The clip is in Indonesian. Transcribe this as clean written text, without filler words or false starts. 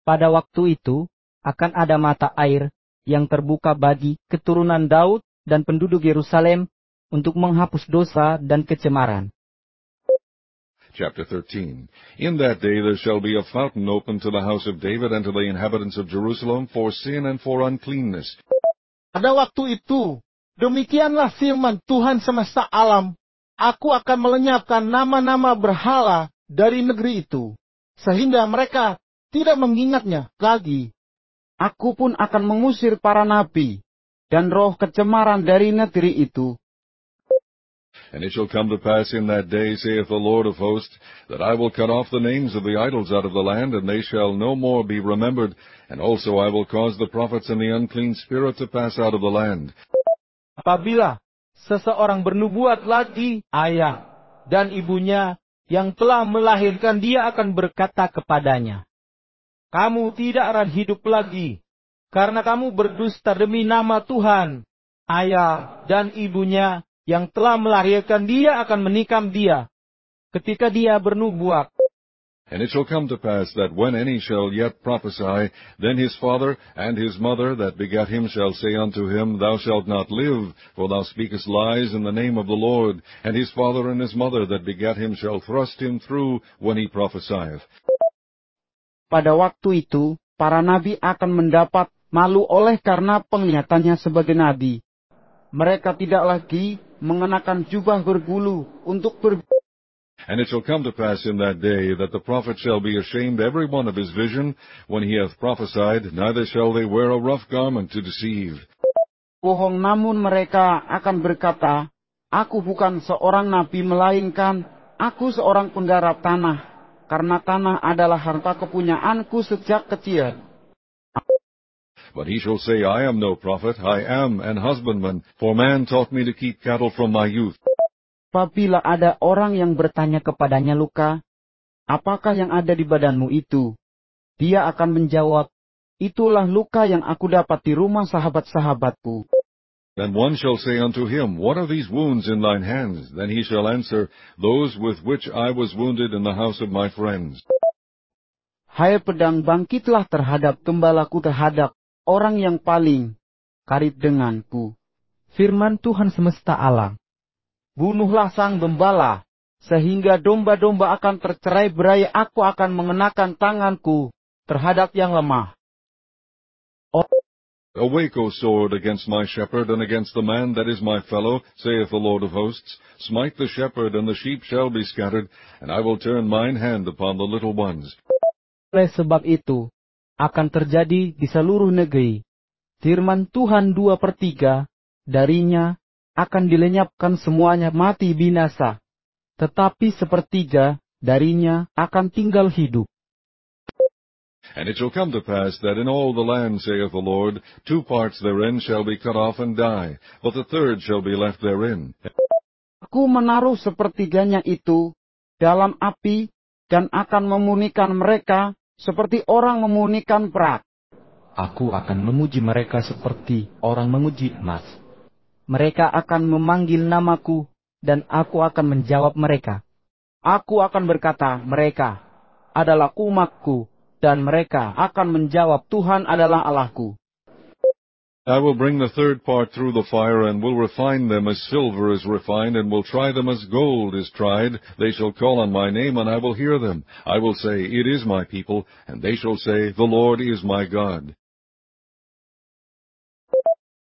Pada waktu itu, akan ada mata air yang terbuka bagi keturunan Daud dan penduduk Yerusalem untuk menghapus dosa dan kecemaran. Chapter 13. In that day there shall be a fountain open to the house of David and to the inhabitants of Jerusalem for sin and for uncleanness. Pada waktu itu, demikianlah firman Tuhan semesta alam, aku akan melenyapkan nama-nama berhala dari negeri itu, sehingga mereka tidak mengingatnya lagi. Aku pun akan mengusir para nabi dan roh kecemaran dari negeri itu. And it shall come to pass in that day, saith the Lord of hosts, that I will cut off the names of the idols out of the land, and they shall no more be remembered. And also I will cause the prophets and the unclean spirit to pass out of the land. Apabila seseorang bernubuat lagi, ayah dan ibunya yang telah melahirkan dia akan berkata kepadanya, kamu tidak akan hidup lagi, karena kamu berdusta demi nama Tuhan. Ayah dan ibunya yang telah melahirkan dia akan menikam dia ketika dia bernubuat. And it shall come to pass that when any shall yet prophesy, then his father and his mother that begat him shall say unto him, Thou shalt not live, for thou speakest lies in the name of the Lord. And his father and his mother that begat him shall thrust him through when he prophesieth. Pada waktu itu, para nabi akan mendapat malu oleh karena penglihatannya sebagai nabi. Mereka tidak lagi mengenakan jubah berbulu untuk And it shall come to pass in that day that the prophet shall be ashamed every one of his vision when he hath prophesied, neither shall they wear a rough garment to deceive. bohong, namun mereka akan berkata, Aku bukan seorang nabi, melainkan aku seorang penggarap tanah, karena tanah adalah harta kepunyaanku sejak kecil. But he shall say, I am no prophet, I am an husbandman, for man taught me to keep cattle from my youth. Apabila ada orang yang bertanya kepadanya, Luka, apakah yang ada di badanmu itu? Dia akan menjawab, itulah luka yang aku dapat di rumah sahabat-sahabatku. Then one shall say unto him, What are these wounds in thine hands? Then he shall answer, Those with which I was wounded in the house of my friends. Hai pedang, bangkitlah terhadap gembalaku, terhadap orang yang paling karib denganku. Firman Tuhan semesta alam. Bunuhlah sang gembala, sehingga domba-domba akan tercerai-berai. Aku akan mengenakan tanganku terhadap yang lemah. Awake, O sword, against my shepherd, and against the man that is my fellow, saith the Lord of hosts. Smite the shepherd, and the sheep shall be scattered, and I will turn mine hand upon the little ones. Oleh sebab itu, akan terjadi di seluruh negeri. Firman Tuhan 2/3, darinya akan dilenyapkan semuanya mati binasa. Tetapi 1/3 darinya akan tinggal hidup. And it shall come to pass that in all the land, saith the Lord, 2 parts therein shall be cut off and die, but the third shall be left therein. Aku menaruh 1/3 itu dalam api, dan akan memurnikan mereka seperti orang memurnikan perak. Aku akan memuji mereka seperti orang memuji emas. Mereka akan memanggil namaku, dan aku akan menjawab mereka. Aku akan berkata, mereka adalah umatku, dan mereka akan menjawab, Tuhan adalah Allahku. I will bring the third part through the fire, and will refine them as silver is refined, and will try them as gold is tried. They shall call on my name, and I will hear them. I will say, It is my people, and they shall say, The Lord is my God.